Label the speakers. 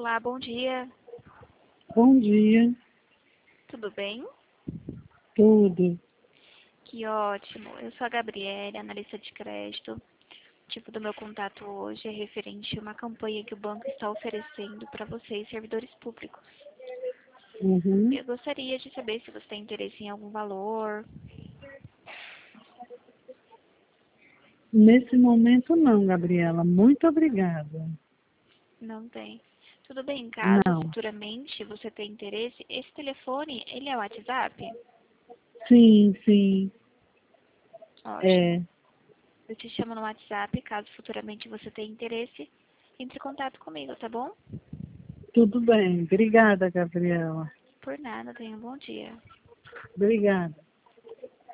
Speaker 1: Olá, bom dia.
Speaker 2: Bom dia,
Speaker 1: Tudo bem?
Speaker 2: tudo.
Speaker 1: Que ótimo. Eu sou a Gabriele, analista de crédito. O tipo do meu contato hoje é referente a uma campanha que o banco está oferecendo para vocês, servidores públicos.
Speaker 2: Uhum.
Speaker 1: Eu gostaria de saber se você tem interesse em algum valor.
Speaker 2: Nesse momento não, Gabriela. Muito obrigada.
Speaker 1: Não tem. Tudo bem, caso
Speaker 2: Não.
Speaker 1: futuramente você tenha interesse, esse telefone, ele é o WhatsApp?
Speaker 2: Sim, sim.
Speaker 1: Ótimo.
Speaker 2: É,
Speaker 1: Eu te chamo no WhatsApp, caso futuramente você tenha interesse, entre em contato comigo, tá bom?
Speaker 2: tudo bem. Obrigada, Gabriela.
Speaker 1: Por nada, tenha um bom dia.
Speaker 2: Obrigada.